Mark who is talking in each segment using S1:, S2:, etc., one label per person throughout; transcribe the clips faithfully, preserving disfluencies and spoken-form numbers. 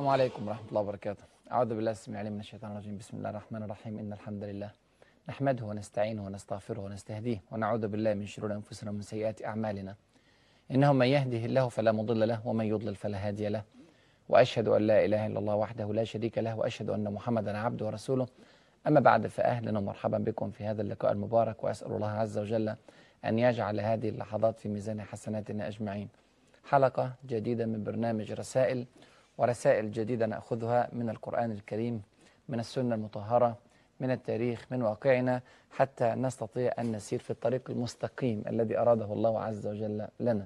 S1: عليكم ورحمة الله وبركاته. أعوذ بالله السميع العليم من الشيطان الرجيم. بسم الله الرحمن الرحيم. إن الحمد لله نحمده ونستعينه ونستغفره ونستهديه ونعوذ بالله من شرور أنفسنا ومن سيئات أعمالنا. إنه من يهده الله فلا مضل له ومن يضلل فلا هادي له، وأشهد أن لا إله إلا الله وحده لا شريك له، وأشهد أن محمدا عبده ورسوله. أما بعد، فأهلا ومرحبا بكم في هذا اللقاء المبارك، وأسأل الله عز وجل أن يجعل هذه اللحظات في ميزان حسناتنا أجمعين. حلقة جديدة من برنامج رسائل، ورسائل جديدة نأخذها من القرآن الكريم، من السنة المطهرة، من التاريخ، من واقعنا، حتى نستطيع أن نسير في الطريق المستقيم الذي أراده الله عز وجل لنا.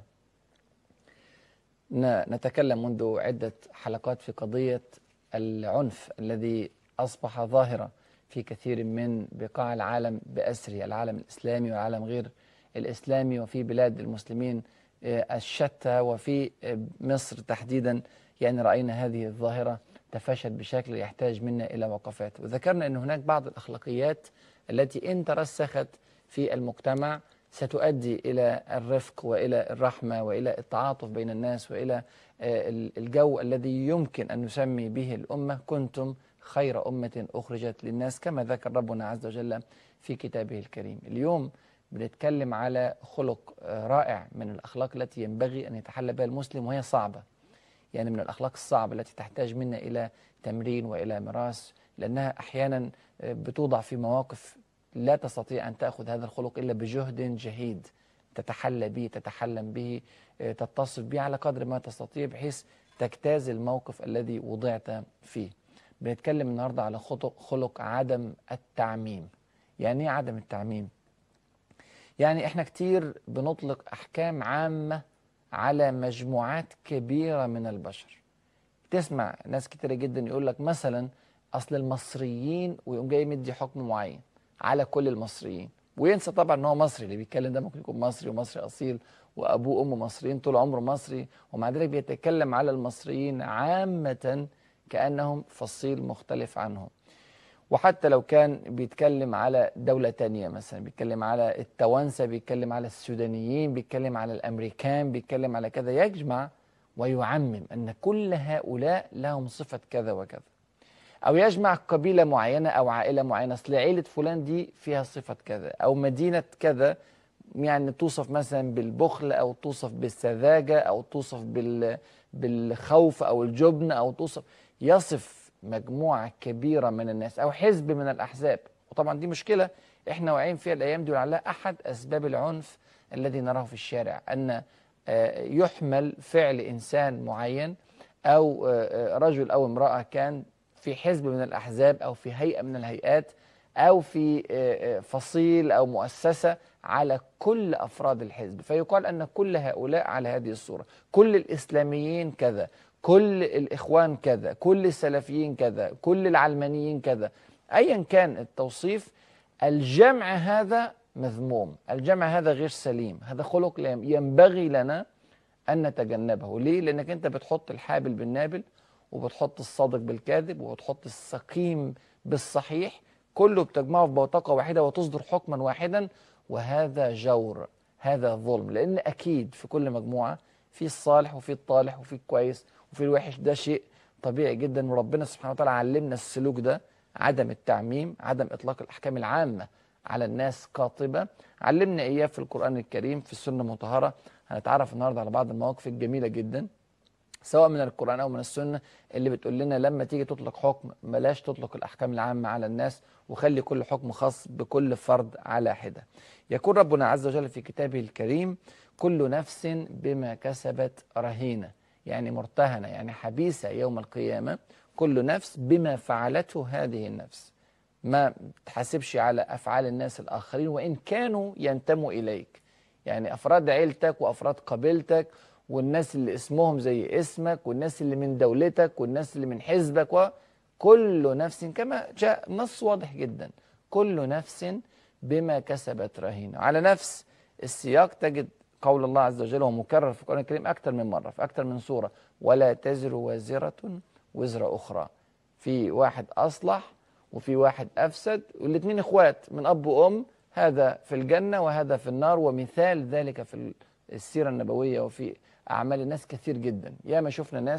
S1: نتكلم منذ عدة حلقات في قضية العنف الذي أصبح ظاهرة في كثير من بقاع العالم بأسره، العالم الإسلامي والعالم غير الإسلامي، وفي بلاد المسلمين الشتى، وفي مصر تحديدا. يعني رأينا هذه الظاهرة تفشت بشكل يحتاج منا إلى وقفات، وذكرنا أن هناك بعض الأخلاقيات التي إن ترسخت في المجتمع ستؤدي إلى الرفق وإلى الرحمة وإلى التعاطف بين الناس وإلى الجو الذي يمكن أن نسمي به الأمة كنتم خير أمة أخرجت للناس، كما ذكر ربنا عز وجل في كتابه الكريم. اليوم بنتكلم على خلق رائع من الأخلاق التي ينبغي أن يتحلى بها المسلم، وهي صعبة، يعني من الأخلاق الصعبة التي تحتاج منا إلى تمرين وإلى مراس، لأنها أحيانا بتوضع في مواقف لا تستطيع أن تأخذ هذا الخلق إلا بجهد جهيد تتحلى به، تتحلم به، تتصف به على قدر ما تستطيع، بحيث تجتاز الموقف الذي وضعت فيه. بنتكلم النهاردة على خلق عدم التعميم. يعني ايه عدم التعميم؟ يعني احنا كتير بنطلق أحكام عامة على مجموعات كبيرة من البشر. تسمع ناس كتيرة جدا يقول لك مثلا أصل المصريين، ويقوم جاي مدي حكم معين على كل المصريين، وينسى طبعا ان هو مصري. اللي بيتكلم ده ممكن يكون مصري ومصري أصيل وأبوه وأمه مصريين طول عمره مصري، ومع ذلك بيتكلم على المصريين عامة كأنهم فصيل مختلف عنهم. وحتى لو كان بيتكلم على دولة تانية، مثلا بيتكلم على التوانسة، بيتكلم على السودانيين، بيتكلم على الأمريكان، بيتكلم على كذا، يجمع ويعمم أن كل هؤلاء لهم صفة كذا وكذا، أو يجمع قبيلة معينة أو عائلة معينة، أصل عائلة فلان دي فيها صفة كذا، أو مدينة كذا يعني توصف مثلا بالبخل، أو توصف بالسذاجة، أو توصف بال بالخوف أو الجبن، أو توصف يصف مجموعة كبيرة من الناس أو حزب من الأحزاب. وطبعا دي مشكلة احنا واعيين فيها الأيام دي، ولعلها أحد أسباب العنف الذي نراه في الشارع، أن يحمل فعل إنسان معين أو رجل أو امرأة كان في حزب من الأحزاب أو في هيئة من الهيئات أو في فصيل أو مؤسسة على كل أفراد الحزب، فيقال أن كل هؤلاء على هذه الصورة، كل الإسلاميين كذا، كل الإخوان كذا، كل السلفيين كذا، كل العلمانيين كذا. أيا كان التوصيف، الجمع هذا مذموم، الجمع هذا غير سليم، هذا خلق ينبغي لنا أن نتجنبه. ليه؟ لأنك أنت بتحط الحابل بالنابل، وبتحط الصادق بالكاذب، وبتحط السقيم بالصحيح، كله بتجمعه في بوتقة واحدة وتصدر حكما واحدا، وهذا جور، هذا ظلم. لأن أكيد في كل مجموعة في الصالح وفي الطالح وفي الكويس وفي الوحش، ده شيء طبيعي جدا، وربنا سبحانه وتعالى علمنا السلوك ده، عدم التعميم، عدم إطلاق الأحكام العامة على الناس قاطبة، علمنا إياه في القرآن الكريم، في السنة المطهرة. هنتعرف النهاردة على بعض المواقف الجميلة جدا سواء من القرآن أو من السنة، اللي بتقول لنا لما تيجي تطلق حكم بلاش تطلق الأحكام العامة على الناس، وخلي كل حكم خاص بكل فرد على حدة. يقول ربنا عز وجل في كتابه الكريم: كل نفس بما كسبت رهينة، يعني مرتهنة، يعني حبيسة يوم القيامة. كل نفس بما فعلته هذه النفس، ما تحاسبش على أفعال الناس الآخرين وإن كانوا ينتموا إليك، يعني أفراد عيلتك وأفراد قبيلتك والناس اللي اسمهم زي اسمك والناس اللي من دولتك والناس اللي من حزبك، وكل نفس كما جاء نص واضح جدا: كل نفس بما كسبت رهينة. على نفس السياق تجد قول الله عز وجل، ومكرر في القرآن الكريم أكثر من مرة في أكثر من سورة: ولا تزر وازرة وزر أخرى. في واحد أصلح وفي واحد أفسد، والاثنين إخوات من أب وأم، هذا في الجنة وهذا في النار. ومثال ذلك في السيرة النبوية وفي أعمال الناس كثير جدا. ياما شفنا ناس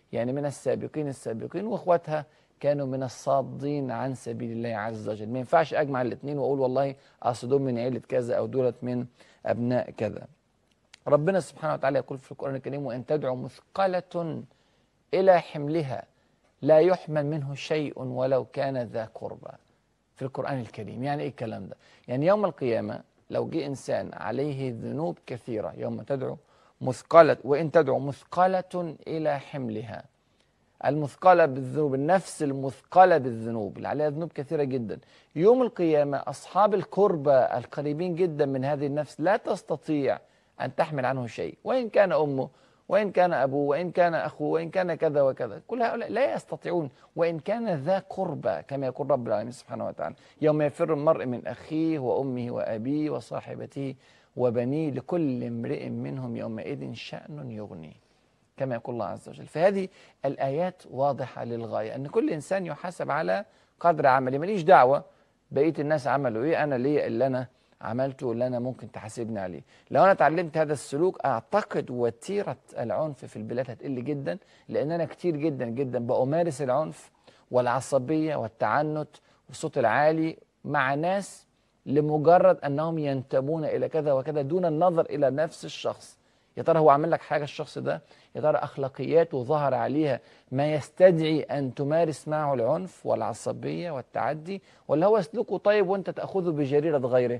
S1: يعني من السابقين السابقين، واخواتها كانوا من الصادين عن سبيل الله عز وجل. ما ينفعش اجمع الاثنين واقول والله اصل دول من عيله كذا او دولت من ابناء كذا. ربنا سبحانه وتعالى يقول في القرآن الكريم: وإن تدعو مثقلة إلى حملها لا يحمل منه شيء ولو كان ذا قربى. في القرآن الكريم. يعني إيه الكلام ده؟ يعني يوم القيامة لو جه إنسان عليه ذنوب كثيرة، يوم تدعو مثقلة وإن تدعو مثقلة إلى حملها، المثقلة بالذنوب، النفس المثقلة بالذنوب اللي عليها ذنوب كثيرة جدا، يوم القيامة أصحاب القربى القريبين جدا من هذه النفس لا تستطيع أن تحمل عنه شيء، وإن كان أمه وإن كان أبوه وإن كان أخوه وإن كان كذا وكذا، كل هؤلاء لا يستطيعون، وإن كان ذا قربى كما يقول رب العالمين سبحانه وتعالى: يوم يفر المرء من أخيه وأمه وأبيه وصاحبته وبنيه لكل امرئ منهم يومئذ شأن يغنيه، كما يقول الله عز وجل. فهذه الآيات واضحة للغاية، أن كل إنسان يحاسب على قدر عمله. ماليش دعوة بقية الناس عملوا إيه، أنا ليه اللي أنا عملته اللي أنا ممكن تحاسبني عليه. لو أنا اتعلمت هذا السلوك أعتقد وتيرة العنف في البلاد هتقل جدا، لأن أنا كتير جدا جدا بأمارس العنف والعصبية والتعنت والصوت العالي مع ناس لمجرد أنهم ينتمون إلى كذا وكذا دون النظر إلى نفس الشخص. يا ترى هو عمل لك حاجة الشخص ده؟ يا ترى أخلاقياته ظهر عليها ما يستدعي أن تمارس معه العنف والعصبية والتعدي، ولا هو سلوكه طيب وأنت تأخذه بجريرة غيره؟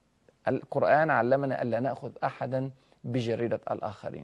S1: القرآن علمنا ألا نأخذ أحدا بجريرة الآخرين.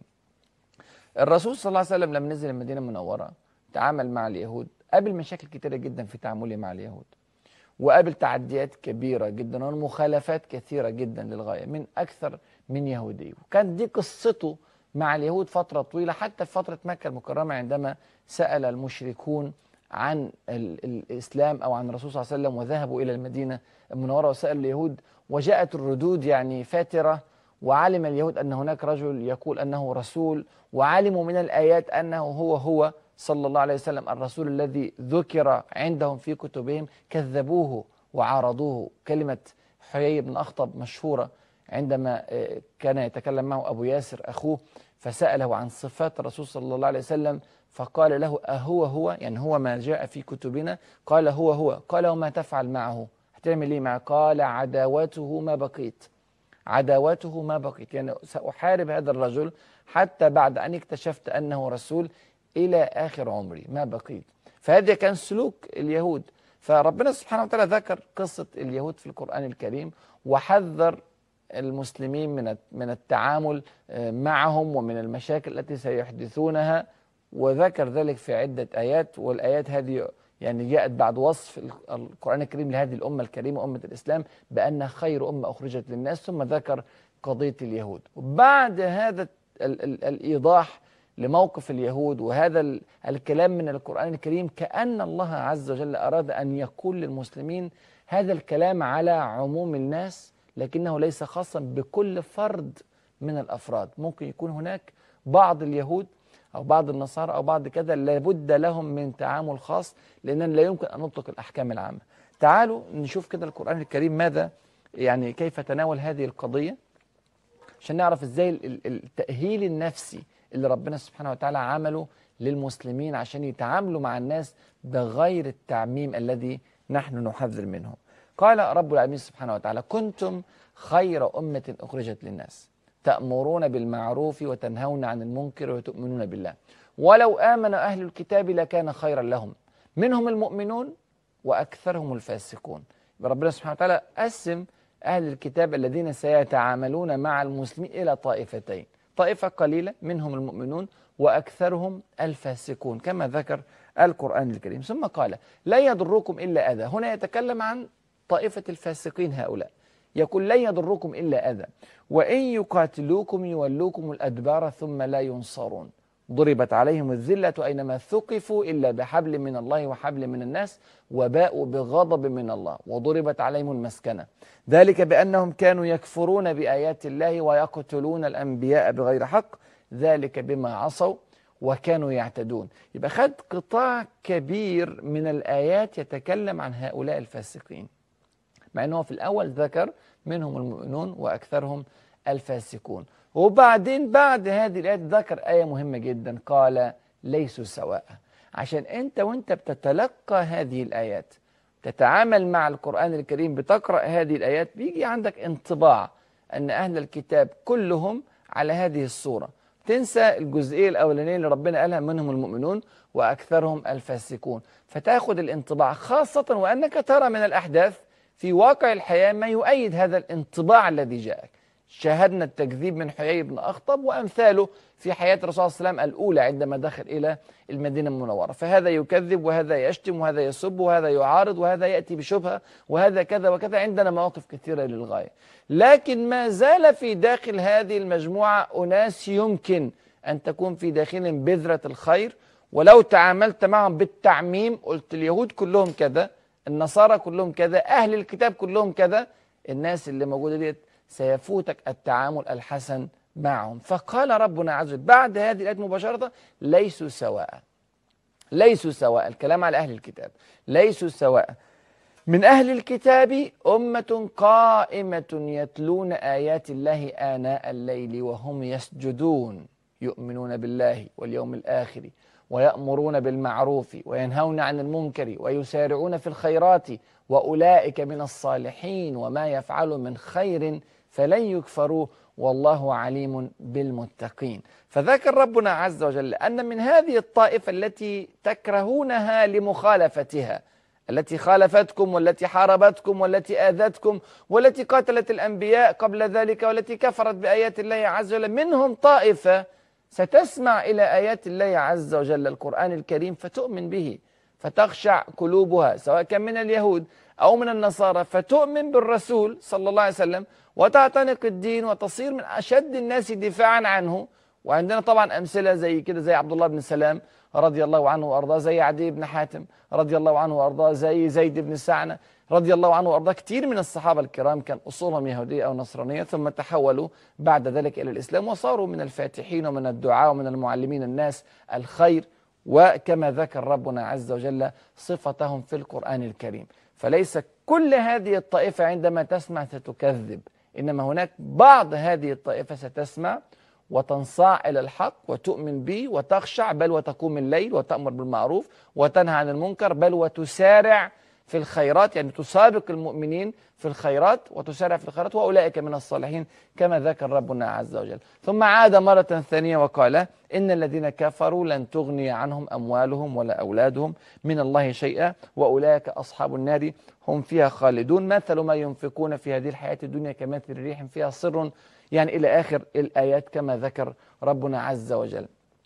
S1: الرسول صلى الله عليه وسلم لما نزل المدينة المنورة تعامل مع اليهود، قابل مشاكل كتيرة جدا في تعامله مع اليهود، وقابل تعديات كبيرة جدا ومخالفات كثيرة جدا للغاية من أكثر من يهودي. وكانت دي قصته مع اليهود فترة طويلة، حتى في فترة مكة المكرمة عندما سأل المشركون عن الإسلام أو عن الرسول صلى الله عليه وسلم وذهبوا إلى المدينة المنورة وسألوا اليهود، وجاءت الردود يعني فاترة، وعلم اليهود أن هناك رجل يقول أنه رسول، وعلموا من الآيات أنه هو هو صلى الله عليه وسلم الرسول الذي ذكر عندهم في كتبهم، كذبوه وعارضوه. كلمة حيي بن أخطب مشهورة عندما كان يتكلم معه أبو ياسر أخوه فسأله عن صفات الرسول صلى الله عليه وسلم، فقال له: أهو هو؟ يعني هو ما جاء في كتبنا؟ قال: هو هو. قال: وما تفعل معه؟ هتعمل ايه معه؟ قال: عداوته ما بقيت، عداوته ما بقيت، يعني سأحارب هذا الرجل حتى بعد أن اكتشفت أنه رسول إلى آخر عمري ما بقيت. فهذا كان سلوك اليهود. فربنا سبحانه وتعالى ذكر قصة اليهود في القرآن الكريم، وحذر المسلمين من من التعامل معهم ومن المشاكل التي سيحدثونها، وذكر ذلك في عدة آيات. والآيات هذه يعني جاءت بعد وصف القرآن الكريم لهذه الأمة الكريمة أمة الإسلام بأنها خير أمة أخرجت للناس، ثم ذكر قضية اليهود. وبعد هذا ال ال الإيضاح لموقف اليهود وهذا الكلام من القرآن الكريم، كأن الله عز وجل أراد أن يقول للمسلمين هذا الكلام على عموم الناس، لكنه ليس خاصا بكل فرد من الأفراد. ممكن يكون هناك بعض اليهود أو بعض النصارى أو بعض كذا لابد لهم من تعامل خاص، لأننا لا يمكن أن نطلق الأحكام العامة. تعالوا نشوف كده القرآن الكريم ماذا يعني كيف تناول هذه القضية، عشان نعرف إزاي التأهيل النفسي اللي ربنا سبحانه وتعالى عمله للمسلمين عشان يتعاملوا مع الناس بغير التعميم الذي نحن نحذر منه. قال رب العالمين سبحانه وتعالى: كنتم خير أمة أخرجت للناس تأمرون بالمعروف وتنهون عن المنكر وتؤمنون بالله ولو آمن أهل الكتاب لكان خيرا لهم منهم المؤمنون وأكثرهم الفاسقون. ربنا سبحانه وتعالى قسم أهل الكتاب الذين سيتعاملون مع المسلمين إلى طائفتين: طائفة قليلة منهم المؤمنون وأكثرهم الفاسقون كما ذكر القرآن الكريم. ثم قال: لا يضركم إلا أذى. هنا يتكلم عن طائفة الفاسقين هؤلاء، يقول: لن يضركم إلا أذى وإن يقاتلوكم يولوكم الأدبار ثم لا ينصرون ضربت عليهم الذلة أينما ثقفوا إلا بحبل من الله وحبل من الناس وباءوا بغضب من الله وضربت عليهم المسكنة ذلك بأنهم كانوا يكفرون بآيات الله ويقتلون الأنبياء بغير حق ذلك بما عصوا وكانوا يعتدون. يبقى خد قطاع كبير من الآيات يتكلم عن هؤلاء الفاسقين، مع أنه في الأول ذكر منهم المؤمنون وأكثرهم الفاسقون، وبعدين بعد هذه الآيات ذكر آية مهمة جدا، قال: ليسوا سواء. عشان أنت وأنت بتتلقى هذه الآيات، تتعامل مع القرآن الكريم، بتقرأ هذه الآيات، بيجي عندك انطباع أن أهل الكتاب كلهم على هذه الصورة. تنسى الجزئية الأولانية اللي ربنا قالها منهم المؤمنون وأكثرهم الفاسقون، فتأخذ الانطباع، خاصة وأنك ترى من الأحداث في واقع الحياة ما يؤيد هذا الانطباع الذي جاءك. شاهدنا التكذيب من حيي بن أخطب وأمثاله في حياة الرسول صلى الله عليه وسلم الأولى عندما دخل إلى المدينة المنورة، فهذا يكذب وهذا يشتم وهذا يسب وهذا يعارض وهذا يأتي بشبهة وهذا كذا وكذا. عندنا مواقف كثيرة للغاية، لكن ما زال في داخل هذه المجموعة أناس يمكن أن تكون في داخلهم بذرة الخير، ولو تعاملت معهم بالتعميم، قلت اليهود كلهم كذا، النصارى كلهم كذا، أهل الكتاب كلهم كذا، الناس اللي موجودة دي سيفوتك التعامل الحسن معهم. فقال ربنا عز وجل بعد هذه الآية مباشرة: ليسوا سواء. ليسوا سواء، الكلام على أهل الكتاب. ليسوا سواء من أهل الكتاب أمة قائمة يتلون آيات الله آناء الليل وهم يسجدون يؤمنون بالله واليوم الآخر ويأمرون بالمعروف وينهون عن المنكر ويسارعون في الخيرات وأولئك من الصالحين وما يفعلوا من خير فلن يكفروا والله عليم بالمتقين. فذكر ربنا عز وجل أن من هذه الطائفة التي تكرهونها لمخالفتها، التي خالفتكم والتي حاربتكم والتي آذتكم والتي قاتلت الأنبياء قبل ذلك والتي كفرت بآيات الله عز وجل، منهم طائفة ستسمع إلى آيات الله عز وجل القرآن الكريم فتؤمن به، فتخشع قلوبها، سواء كان من اليهود أو من النصارى، فتؤمن بالرسول صلى الله عليه وسلم وتعتنق الدين وتصير من أشد الناس دفاعا عنه. وعندنا طبعا أمثلة زي كده، زي عبد الله بن سلام رضي الله عنه وأرضاه، زي عدي بن حاتم رضي الله عنه وأرضاه، زي زيد بن سعنة رضي الله عنه وأرضاه. كتير من الصحابة الكرام كان أصولهم يهودية أو نصرانية، ثم تحولوا بعد ذلك إلى الإسلام وصاروا من الفاتحين ومن الدعاء ومن المعلمين الناس الخير، وكما ذكر ربنا عز وجل صفتهم في القرآن الكريم. فليس كل هذه الطائفة عندما تسمع ستكذب، إنما هناك بعض هذه الطائفة ستسمع وتنصاع إلى الحق وتؤمن به وتخشع، بل وتقوم الليل وتأمر بالمعروف وتنهى عن المنكر، بل وتسارع في الخيرات، يعني تسابق المؤمنين في الخيرات وتسارع في الخيرات، وأولئك من الصالحين كما ذكر ربنا عز وجل. ثم عاد مرة ثانية وقال: إن الذين كفروا لن تغني عنهم أموالهم ولا أولادهم من الله شيئا وأولئك أصحاب النار هم فيها خالدون، مثل ما ينفقون في هذه الحياة الدنيا كمثل ريح فيها صر، يعني إلى آخر الآيات كما ذكر ربنا عز وجل.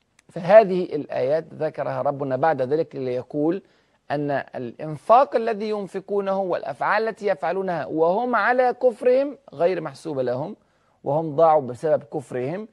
S1: فهذه الآيات ذكرها ربنا بعد ذلك ليقول أن الإنفاق الذي ينفقونه والأفعال التي يفعلونها وهم على كفرهم غير محسوبة لهم، وهم ضاعوا بسبب كفرهم،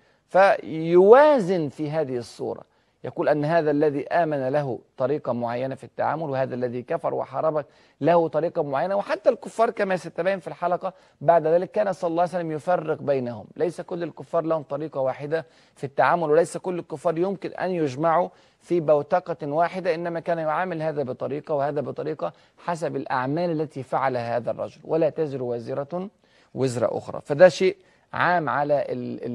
S1: فيوازن في هذه الصورة، يقول أن هذا الذي آمن له طريقة معينة في التعامل، وهذا الذي كفر وحاربك له طريقة معينة. وحتى الكفار كما ستبين في الحلقة بعد ذلك كان صلى الله عليه وسلم يفرق بينهم، ليس كل الكفار لهم طريقة واحدة في التعامل، وليس كل الكفار يمكن أن يجمعوا في بوتقة واحدة، إنما كان يعامل هذا بطريقة وهذا بطريقة حسب الأعمال التي فعلها هذا الرجل، ولا تزر وازرة وزر أخرى. فده شيء عام على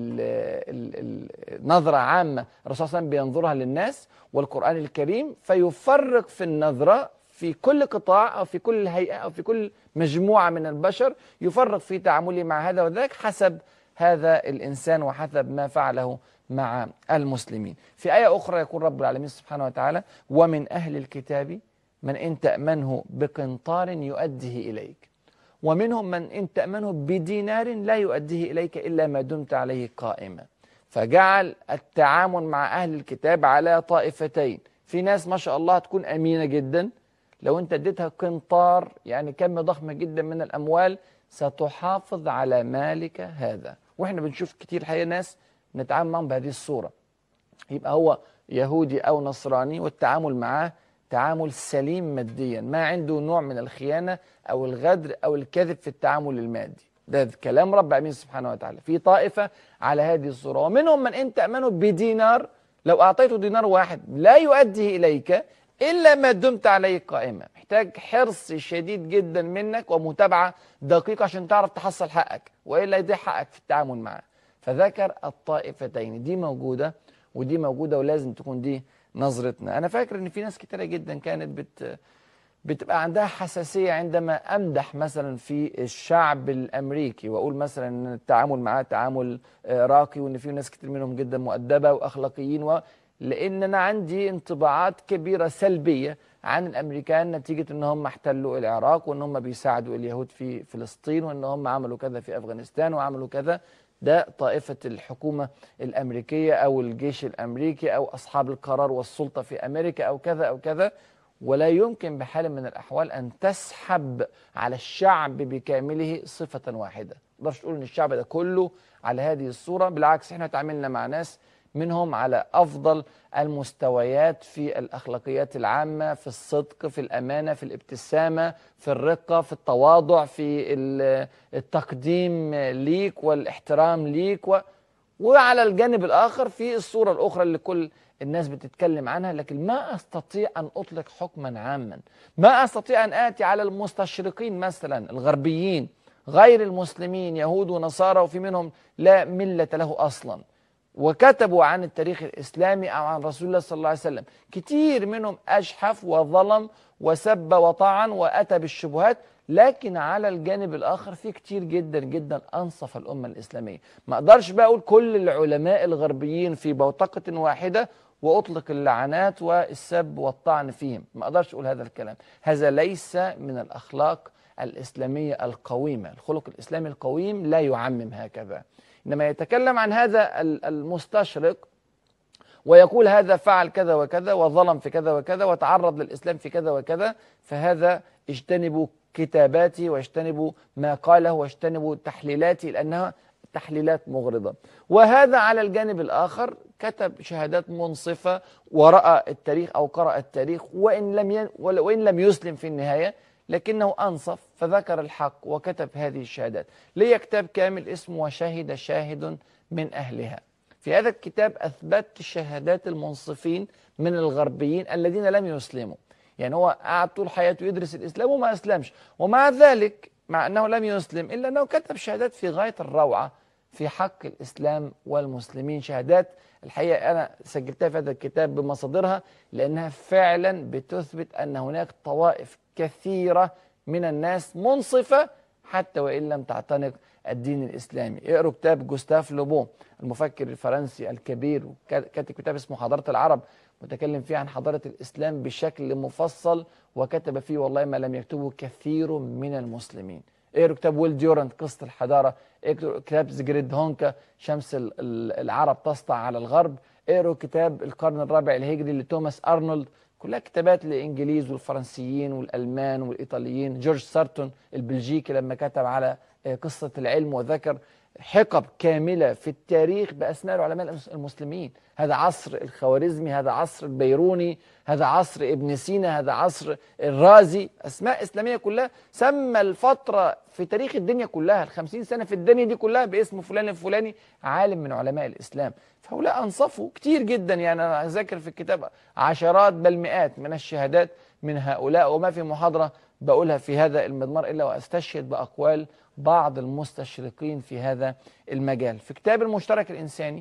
S1: النظرة عامة الرسول صلى الله عليه وسلم بينظرها للناس والقرآن الكريم، فيفرق في النظرة في كل قطاع أو في كل هيئة أو في كل مجموعة من البشر، يفرق في تعامله مع هذا وذاك حسب هذا الإنسان وحسب ما فعله مع المسلمين. في آية أخرى يقول رب العالمين سبحانه وتعالى: ومن أهل الكتاب من إن تأمنه بقنطار يؤديه إليك ومنهم من إن تأمنه بدينار لا يؤديه إليك إلا ما دمت عليه قائما. فجعل التعامل مع أهل الكتاب على طائفتين، في ناس ما شاء الله تكون أمينة جدا، لو أنت اديتها قنطار يعني كم ضخم جدا من الأموال ستحافظ على مالك هذا. وإحنا بنشوف كتير حقيقة ناس نتعامل معهم بهذه الصورة، يبقى هو يهودي أو نصراني والتعامل معاه تعامل سليم ماديا، ما عنده نوع من الخيانة أو الغدر أو الكذب في التعامل المادي. ده كلام رب العالمين سبحانه وتعالى. في طائفة على هذه الصورة، ومنهم من إن تأمنه بدينار، لو أعطيته دينار واحد لا يؤديه إليك إلا ما دمت عليه قائما. محتاج حرص شديد جدا منك ومتابعة دقيقة عشان تعرف تحصل حقك، وإلا يضيع حقك في التعامل معه. فذكر الطائفتين، دي موجودة ودي موجودة، ولازم تكون دي نظرتنا. أنا فاكر إن في ناس كتيرة جدا كانت بت بتبقى عندها حساسية عندما أمدح مثلا في الشعب الأمريكي وأقول مثلا إن التعامل معاه تعامل آه، راقي، وإن في ناس كتير منهم جدا مؤدبة وأخلاقيين، و... لأن أنا عندي انطباعات كبيرة سلبية عن الأمريكان نتيجة إن هم احتلوا العراق، وإن هم بيساعدوا اليهود في فلسطين، وإن هم عملوا كذا في أفغانستان وعملوا كذا. ده طائفة الحكومة الأمريكية أو الجيش الأمريكي أو أصحاب القرار والسلطة في أمريكا أو كذا أو كذا. ولا يمكن بحال من الأحوال أن تسحب على الشعب بكامله صفة واحدة. ما تقدرش تقول إن الشعب ده كله على هذه الصورة. بالعكس، احنا تعاملنا مع ناس منهم على أفضل المستويات في الأخلاقيات العامة، في الصدق، في الأمانة، في الابتسامة، في الرقة، في التواضع، في التقديم ليك والاحترام ليك، و... وعلى الجانب الآخر في الصورة الأخرى اللي كل الناس بتتكلم عنها. لكن ما أستطيع أن أطلق حكما عاما، ما أستطيع أن آتي على المستشرقين مثلا الغربيين غير المسلمين، يهود ونصارى، وفي منهم لا ملة له أصلا، وكتبوا عن التاريخ الإسلامي أو عن رسول الله صلى الله عليه وسلم. كتير منهم أجحف وظلم وسب وطعن وأتى بالشبهات، لكن على الجانب الآخر في كتير جدا جدا أنصف الأمة الإسلامية. ما أقدرش بقى أقول كل العلماء الغربيين في بوتقة واحدة وأطلق اللعنات والسب والطعن فيهم. ما أقدرش أقول هذا الكلام. هذا ليس من الأخلاق الإسلامية القويمة. الخلق الإسلامي القويم لا يعمم هكذا. إنما يتكلم عن هذا المستشرق ويقول هذا فعل كذا وكذا وظلم في كذا وكذا وتعرض للإسلام في كذا وكذا، فهذا اجتنبوا كتاباتي واجتنبوا ما قاله واجتنبوا تحليلاتي، لأنها تحليلات مغرضة. وهذا على الجانب الآخر كتب شهادات منصفة ورأى التاريخ أو قرأ التاريخ، وإن لم ي... وإن لم يسلم في النهاية، لكنه أنصف فذكر الحق وكتب هذه الشهادات. لي كتاب كامل اسمه وشهد شاهد من أهلها. في هذا الكتاب أثبت شهادات المنصفين من الغربيين الذين لم يسلموا. يعني هو قعد طول حياته يدرس الإسلام وما أسلمش، ومع ذلك مع أنه لم يسلم إلا أنه كتب شهادات في غاية الروعة في حق الإسلام والمسلمين. شهادات الحقيقة أنا سجلتها في هذا الكتاب بمصادرها، لأنها فعلا بتثبت أن هناك طوائف كثيرة من الناس منصفة حتى وإن لم تعتنق الدين الإسلامي. اقروا كتاب جوستاف لوبون المفكر الفرنسي الكبير، كاتب كتاب اسمه حضارة العرب، متكلم فيه عن حضارة الإسلام بشكل مفصل، وكتب فيه والله ما لم يكتبه كثير من المسلمين. اقروا كتاب ويل ديورانت قصة الحضارة، اقروا كتاب زجريد هونكا شمس العرب تسطع على الغرب، اقروا كتاب القرن الرابع الهجري لتوماس أرنولد، كلها كتابات للإنجليز والفرنسيين والألمان والإيطاليين. جورج سارتون البلجيكي لما كتب على قصة العلم وذكر حقب كاملة في التاريخ بأسماء العلماء المسلمين. هذا عصر الخوارزمي، هذا عصر البيروني، هذا عصر ابن سينا، هذا عصر الرازي، أسماء إسلامية كلها. سمى الفترة في تاريخ الدنيا كلها الخمسين سنة في الدنيا دي كلها باسم فلان الفلاني عالم من علماء الإسلام. فهؤلاء أنصفوا كتير جدا. يعني أنا أذكر في الكتاب عشرات بل مئات من الشهادات من هؤلاء، وما في محاضرة بقولها في هذا المضمار إلا وأستشهد بأقوال بعض المستشرقين في هذا المجال. في كتاب المشترك الإنساني،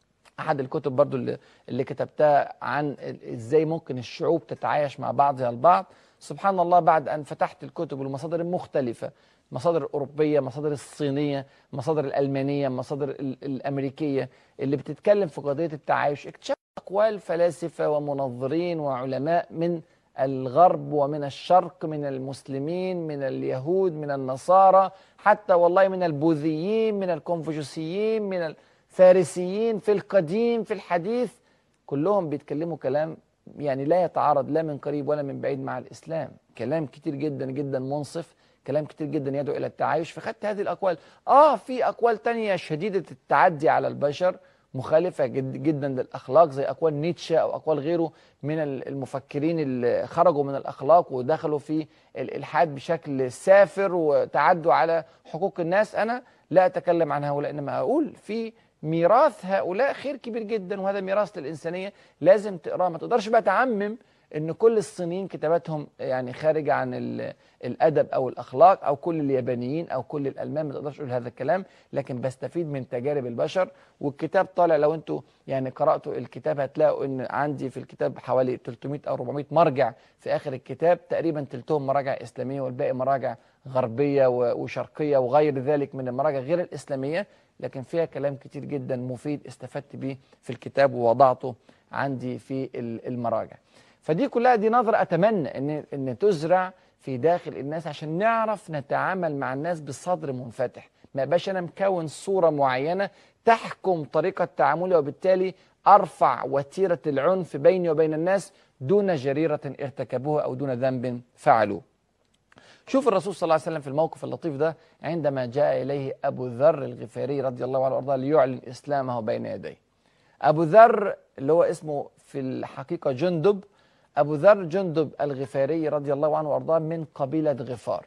S1: أحد الكتب برضو اللي, اللي كتبتها عن إزاي ممكن الشعوب تتعايش مع بعضها البعض، سبحان الله بعد أن فتحت الكتب والمصادر المختلفة، مصادر الأوروبية، مصادر الصينية، مصادر الألمانية، مصادر الأمريكية اللي بتتكلم في قضية التعايش، اكتشفت أقوال فلاسفة ومنظرين وعلماء من الغرب ومن الشرق، من المسلمين، من اليهود، من النصارى، حتى والله من البوذيين، من الكونفوشيوسيين، من الفارسيين، في القديم في الحديث، كلهم بيتكلموا كلام يعني لا يتعارض لا من قريب ولا من بعيد مع الإسلام. كلام كتير جدا جدا منصف، كلام كتير جدا يدعو إلى التعايش. فخدت هذه الأقوال. آه في أقوال تانية شديدة التعدي على البشر مخالفة جد جدا للأخلاق، زي أقوال نيتشه أو أقوال غيره من المفكرين اللي خرجوا من الأخلاق ودخلوا في الإلحاد بشكل سافر وتعدوا على حقوق الناس. أنا لا أتكلم عن هؤلاء، إنما أقول في ميراث هؤلاء خير كبير جدا، وهذا ميراث للإنسانية لازم تقراه. ما تقدرش بقى تعمم ان كل الصينيين كتاباتهم يعني خارجه عن الادب او الاخلاق، او كل اليابانيين او كل الالمان، ما تقدرش تقول هذا الكلام، لكن بستفيد من تجارب البشر. والكتاب طالع، لو انتوا يعني قراتوا الكتاب هتلاقوا ان عندي في الكتاب حوالي ثلاثمائة او أربعمائة مرجع في اخر الكتاب، تقريبا ثلثهم مراجع اسلاميه والباقي مراجع غربيه وشرقيه وغير ذلك من المراجع غير الاسلاميه، لكن فيها كلام كتير جدا مفيد استفدت بيه في الكتاب ووضعته عندي في المراجع. فدي كلها دي نظرة أتمنى إن إن تزرع في داخل الناس عشان نعرف نتعامل مع الناس بصدر منفتح، ما يبقاش أنا مكون صورة معينة تحكم طريقة تعاملي، وبالتالي أرفع وتيرة العنف بيني وبين الناس دون جريرة ارتكبوها أو دون ذنب فعلوه. شوف الرسول صلى الله عليه وسلم في الموقف اللطيف ده عندما جاء إليه أبو ذر الغفاري رضي الله عنه وأرضاه ليعلن إسلامه بين يديه. أبو ذر اللي هو اسمه في الحقيقة جندب، أبو ذر جندب الغفاري رضي الله عنه وأرضاه من قبيلة غفار.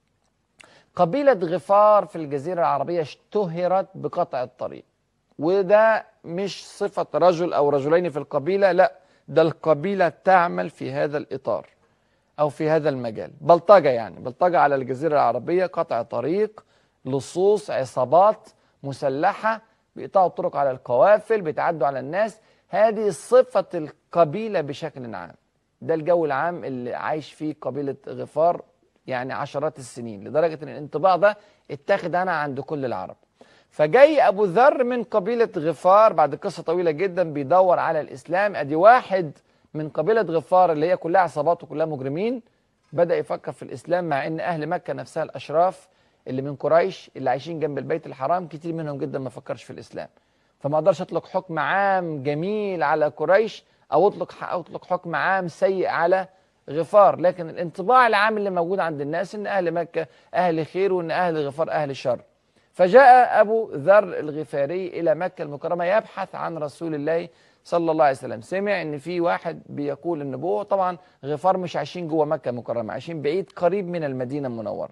S1: قبيلة غفار في الجزيرة العربية اشتهرت بقطع الطريق، وده مش صفة رجل أو رجلين في القبيلة، لا، ده القبيلة تعمل في هذا الإطار أو في هذا المجال. بلطجة يعني، بلطجة على الجزيرة العربية، قطع طريق، لصوص، عصابات مسلحة بيقطعوا الطرق على القوافل، بيتعدوا على الناس. هذه صفة القبيلة بشكل عام، ده الجو العام اللي عايش فيه قبيلة غفار يعني عشرات السنين، لدرجة ان الانطباع ده اتاخد عنها عند كل العرب. فجاي أبو ذر من قبيلة غفار بعد قصة طويلة جدا بيدور على الإسلام. أدي واحد من قبيلة غفار اللي هي كلها عصابات وكلها مجرمين بدأ يفكر في الإسلام، مع أن أهل مكة نفسها الأشراف اللي من قريش اللي عايشين جنب البيت الحرام كتير منهم جدا ما فكرش في الإسلام. فما أقدرش أطلق حكم عام جميل على قريش أو أطلق أطلق حكم عام سيء على غفار، لكن الانطباع العام اللي موجود عند الناس أن أهل مكة أهل خير وأن أهل غفار أهل شر. فجاء أبو ذر الغفاري إلى مكة المكرمة يبحث عن رسول الله صلى الله عليه وسلم. سمع إن في واحد بيقول النبوة، طبعا غفار مش عايشين جوه مكة المكرمة، عايشين بعيد قريب من المدينة المنورة.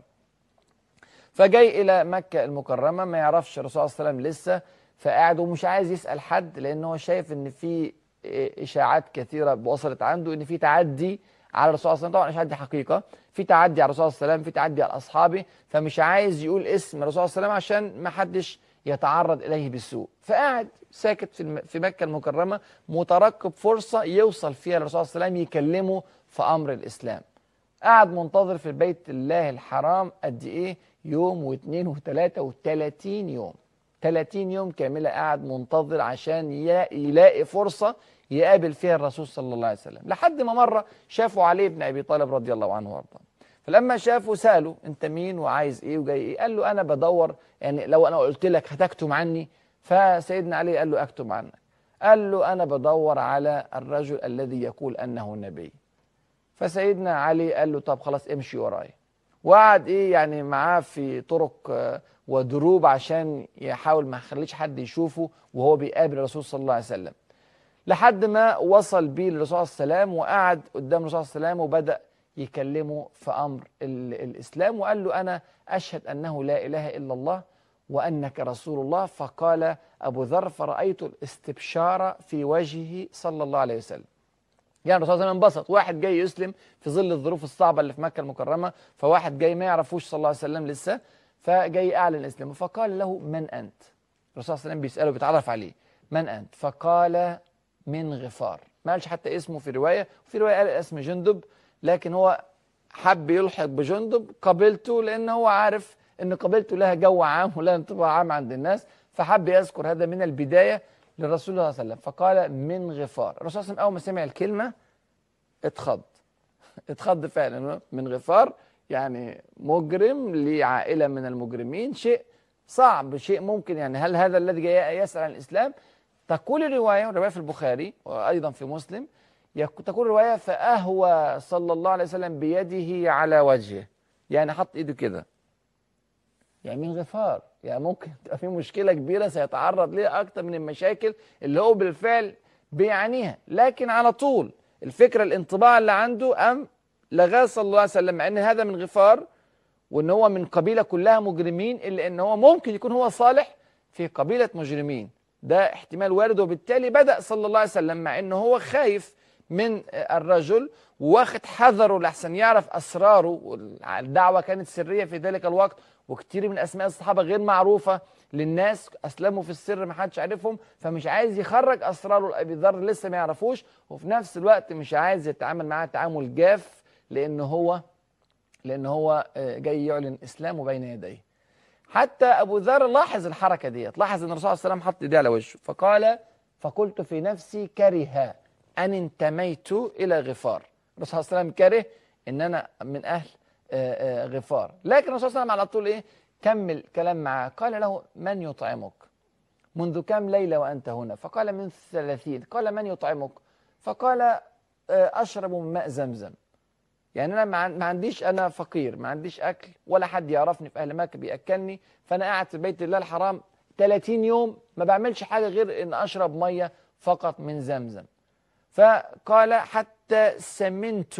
S1: فجاي إلى مكة المكرمة ما يعرفش الرسول صلى الله عليه وسلم لسه، فقاعد ومش عايز يسأل حد لأنه هو شايف إن في إشاعات كثيرة وصلت عنده إن في تعدي على الرسول صلى الله عليه وسلم. طبعا الإشاعات دي حقيقة، في تعدي على الرسول صلى الله عليه وسلم، في تعدي على أصحابه، فمش عايز يقول اسم الرسول صلى الله عليه وسلم عشان ما حدش يتعرض إليه بالسوء. فقاعد ساكت في في مكة المكرمة مترقب فرصة يوصل فيها الرسول صلى الله عليه وسلم يكلمه في أمر الإسلام. قاعد منتظر في بيت الله الحرام قد إيه؟ يوم واثنين وثلاثة وثلاثين يوم، ثلاثين يوم كاملة قاعد منتظر عشان يلاقي فرصة يقابل فيها الرسول صلى الله عليه وسلم، لحد ما مرة شافوا علي بن أبي طالب رضي الله عنه وارضاه. فلما شافوا سألوا أنت مين وعايز إيه وجاي إيه؟ قال له أنا بدور، يعني لو أنا قلت لك هتكتم عني؟ فسيدنا علي قال له أكتم عنك. قال له أنا بدور على الرجل الذي يقول أنه نبي. فسيدنا علي قال له طب خلاص امشي ورايا، وقعد إيه يعني معاه في طرق ودروب عشان يحاول ما يخليش حد يشوفه وهو بيقابل الرسول صلى الله عليه وسلم، لحد ما وصل بيه للرسول صلى الله عليه وسلم وقعد قدام الرسول صلى الله عليه وسلم وبدأ يكلمه في أمر الإسلام، وقال له أنا أشهد أنه لا إله إلا الله وأنك رسول الله. فقال أبو ذر فرأيت الاستبشار في وجهه صلى الله عليه وسلم، يعني الرسول صلى الله عليه وسلم انبسط، واحد جاي يسلم في ظل الظروف الصعبة اللي في مكة المكرمة، فواحد جاي ما يعرفوش صلى الله عليه وسلم لسه، فجاي أعلن الإسلام. فقال له من أنت؟ الرسول صلى الله عليه وسلم بيسأله بيتعرف عليه، من أنت؟ فقال من غفار. ما قالش حتى اسمه في رواية، وفي رواية قال اسم جندب، لكن هو حب يلحق بجندب قبيلته لأن هو عارف أن قبيلته لها جو عام ولها انطباع عام عند الناس، فحب يذكر هذا من البداية للرسول صلى الله عليه وسلم. فقال من غفار. الرسول صلى الله عليه وسلم أول ما سمع الكلمة اتخض اتخض فعلا. من غفار يعني مجرم لعائلة من المجرمين، شيء صعب، شيء ممكن يعني هل هذا الذي جاء يسأل عن الإسلام؟ تقول الرواية، الرواية في البخاري وأيضا في مسلم، تقول الرواية فأهوى صلى الله عليه وسلم بيده على وجهه، يعني حط إيده كده، يعني من غفار، يعني ممكن تبقى في مشكلة كبيرة سيتعرض ليها أكثر من المشاكل اللي هو بالفعل بيعانيها، لكن على طول الفكرة الانطباع اللي عنده أم لغاه صلى الله عليه وسلم، مع أن هذا من غفار وأن هو من قبيلة كلها مجرمين، إلا أن هو ممكن يكون هو صالح في قبيلة مجرمين، ده احتمال وارد. وبالتالي بدأ صلى الله عليه وسلم مع أنه هو خايف من الرجل واخد حذره لحسن يعرف أسراره، والدعوة كانت سرية في ذلك الوقت، وكتير من أسماء الصحابة غير معروفة للناس، أسلموا في السر ما حدش عارفهم، فمش عايز يخرج أسراره لأبي ذر لسه ما يعرفوش، وفي نفس الوقت مش عايز يتعامل معاه تعامل جاف، لأن هو لأن هو جاي يعلن إسلامه بين يديه. حتى أبو ذر لاحظ الحركة ديت، لاحظ أن الرسول صلى الله عليه وسلم حط إيديه على وشه، فقال: فقلت في نفسي كره أن انتميت إلى غفار. الرسول صلى الله عليه وسلم كره أن أنا من أهل غفار، لكن الرسول صلى الله عليه وسلم على طول إيه؟ كمل كلام معاه، قال له: من يطعمك؟ منذ كم ليلة وأنت هنا؟ فقال: من ثلاثين. قال: من يطعمك؟ فقال: أشرب من ماء زمزم. يعني أنا ما عنديش، أنا فقير، ما عنديش أكل ولا حد يعرفني في أهل مكة بيأكلني، فأنا قاعد في بيت الله الحرام ثلاثين يوم ما بعملش حاجة غير أن أشرب مية فقط من زمزم. فقال: حتى سمنت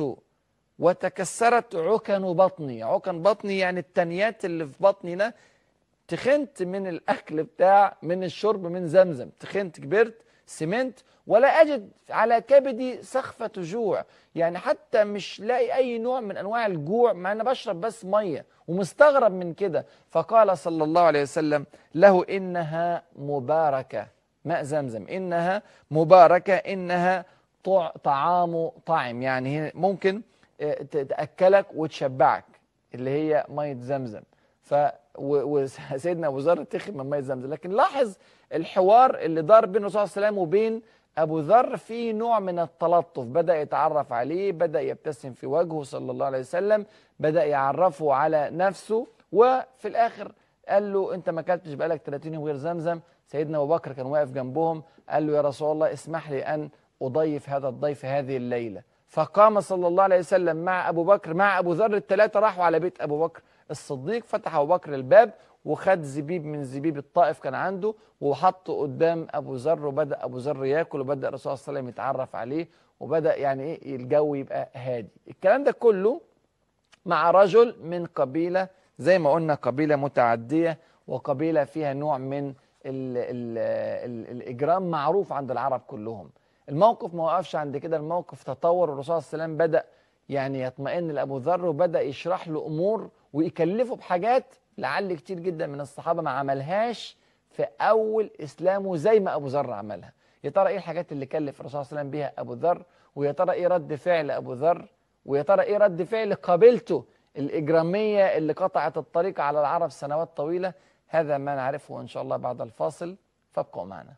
S1: وتكسرت عكن بطني. عكن بطني يعني التنيات اللي في بطني ده، تخنت من الأكل بتاع من الشرب من زمزم، تخنت كبرت سمنت، ولا أجد على كبدي سخفة جوع، يعني حتى مش لاقي أي نوع من أنواع الجوع مع أنا بشرب بس مية، ومستغرب من كده. فقال صلى الله عليه وسلم له: إنها مباركة، ماء زمزم إنها مباركة، إنها طعام طعم، يعني هي ممكن تأكلك وتشبعك، اللي هي مية زمزم. ف وسيدنا أبو ذر تخن من مية زمزم. لكن لاحظ الحوار اللي دار بين الرسول صلى الله عليه وسلم وبين أبو ذر، فيه نوع من التلطف، بدأ يتعرف عليه، بدأ يبتسم في وجهه صلى الله عليه وسلم، بدأ يعرفه على نفسه، وفي الآخر قال له: أنت ما أكلتش بقالك ثلاثين يوم غير زمزم. سيدنا أبو بكر كان واقف جنبهم، قال له: يا رسول الله اسمح لي أن أضيف هذا الضيف هذه الليلة. فقام صلى الله عليه وسلم مع أبو بكر مع أبو ذر، الثلاثة راحوا على بيت أبو بكر الصديق، فتح أبو بكر الباب وخد زبيب من زبيب الطائف كان عنده وحطه قدام أبو ذر، وبدأ أبو ذر ياكل، وبدأ الرسول صلى الله عليه وسلم يتعرف عليه، وبدأ يعني إيه الجو يبقى هادي. الكلام ده كله مع رجل من قبيلة زي ما قلنا قبيلة متعدية، وقبيلة فيها نوع من ال ال ال الإجرام معروف عند العرب كلهم. الموقف ما وقفش عند كده، الموقف تطور، والرسول صلى الله عليه وسلم بدأ يعني يطمئن لأبو ذر، وبدأ يشرح له أمور ويكلفه بحاجات لعل كتير جدا من الصحابة ما عملهاش في أول إسلامه زي ما أبو ذر عملها. يا ترى إيه الحاجات اللي كلف الرسول صلى الله عليه وسلم بها أبو ذر؟ ويا ترى إيه رد فعل أبو ذر؟ ويا ترى إيه رد فعل قبيلته الإجرامية اللي قطعت الطريق على العرب سنوات طويلة؟ هذا ما نعرفه إن شاء الله بعد الفاصل، فابقوا معنا.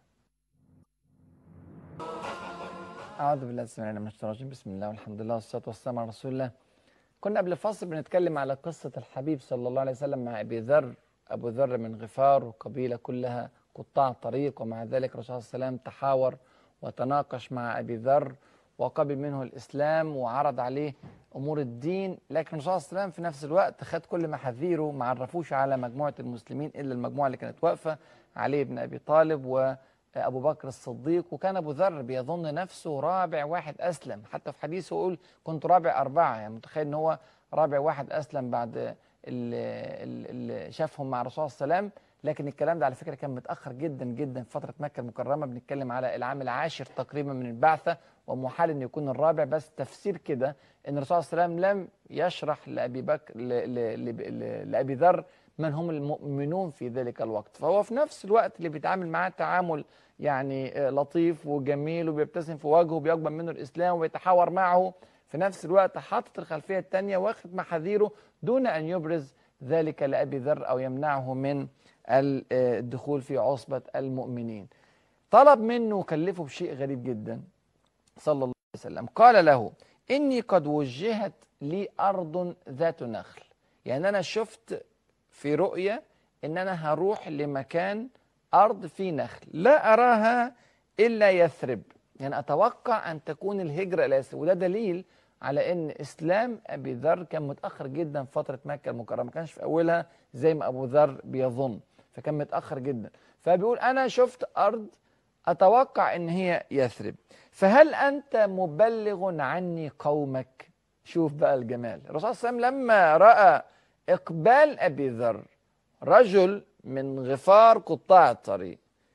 S1: أعوذ بالله السميع العليم من الشيطان الرجيم، بسم الله والحمد لله والصلاة والسلام على رسول الله. كنا قبل الفاصل بنتكلم على قصة الحبيب صلى الله عليه وسلم مع أبي ذر، أبو ذر من غفار وقبيلة كلها قطاع طريق، ومع ذلك الرسول صلى الله عليه وسلم تحاور وتناقش مع أبي ذر وقبل منه الإسلام وعرض عليه أمور الدين، لكن الرسول صلى الله عليه وسلم في نفس الوقت خد كل محاذيره، ما عرفوش على مجموعة المسلمين إلا المجموعة اللي كانت واقفة، علي بن أبي طالب وأبو بكر الصديق. وكان أبو ذر بيظن نفسه رابع واحد أسلم، حتى في حديثه يقول كنت رابع أربعة، يعني متخيل إن هو رابع واحد أسلم بعد اللي شافهم مع الرسول صلى الله عليه وسلم. لكن الكلام ده على فكرة كان متأخر جدا جدا في فترة مكة المكرمة، بنتكلم على العام العاشر تقريبا من البعثة، ومحال أن يكون الرابع. بس تفسير كده أن الرسول صلى الله عليه وسلم لم يشرح لأبي بكر لأبي ذر من هم المؤمنون في ذلك الوقت، فهو في نفس الوقت اللي بيتعامل معاه تعامل يعني لطيف وجميل، وبيبتسم في وجهه وبيقبل منه الإسلام ويتحاور معه، في نفس الوقت حاطط الخلفية الثانية واخد محاذيره دون أن يبرز ذلك لأبي ذر أو يمنعه من الدخول في عصبة المؤمنين. طلب منه وكلفه بشيء غريب جدا صلى الله عليه وسلم، قال له: إني قد وجهت لي أرض ذات نخل، يعني أنا شفت في رؤية إن أنا هروح لمكان أرض فيه نخل لا أراها إلا يثرب، يعني أتوقع أن تكون الهجرة إلى يثرب. وده دليل على أن إسلام أبي ذر كان متأخر جدا في فترة مكة المكرمة، ما كانش في أولها زي ما أبو ذر بيظن، فكان متأخر جدا. فبيقول أنا شفت أرض أتوقع أن هي يثرب، فهل أنت مبلغ عني قومك؟ شوف بقى الجمال، الرسول صلى الله عليه وسلم لما رأى إقبال أبي ذر، رجل من غفار قطاع الطريق،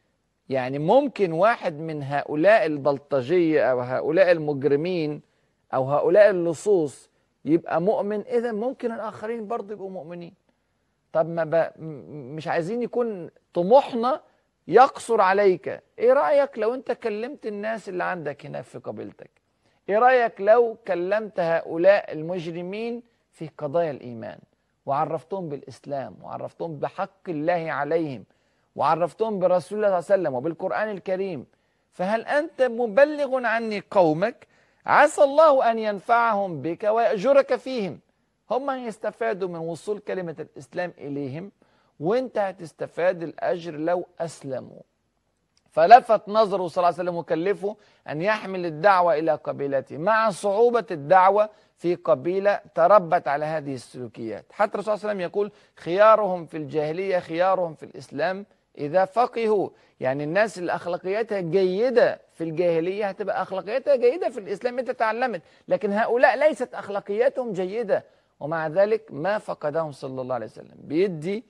S1: يعني ممكن واحد من هؤلاء البلطجية أو هؤلاء المجرمين أو هؤلاء اللصوص يبقى مؤمن، إذا ممكن الآخرين برضه يبقوا مؤمنين. طب ما ب... مش عايزين يكون طموحنا يقصر عليك. إيه رأيك لو أنت كلمت الناس اللي عندك هنا في قبيلتك؟ إيه رأيك لو كلمت هؤلاء المجرمين في قضايا الإيمان وعرفتهم بالإسلام وعرفتهم بحق الله عليهم وعرفتهم برسول الله صلى الله عليه وسلم وبالقرآن الكريم؟ فهل أنت مبلغ عني قومك؟ عسى الله أن ينفعهم بك ويأجرك فيهم. هم يستفادوا من وصول كلمة الإسلام إليهم، وانت هتستفاد الأجر لو أسلموا. فلفت نظره صلى الله عليه وسلم وكلفه أن يحمل الدعوة إلى قبيلته مع صعوبة الدعوة في قبيلة تربت على هذه السلوكيات. حتى الرسول صلى الله عليه وسلم يقول خيارهم في الجاهلية خيارهم في الإسلام إذا فقهوا. يعني الناس اللي أخلاقياتها جيدة في الجاهلية هتبقى أخلاقياتها جيدة في الإسلام، أنت تعلمت. لكن هؤلاء ليست أخلاقياتهم جيدة، ومع ذلك ما فقدهم صلى الله عليه وسلم. بيدي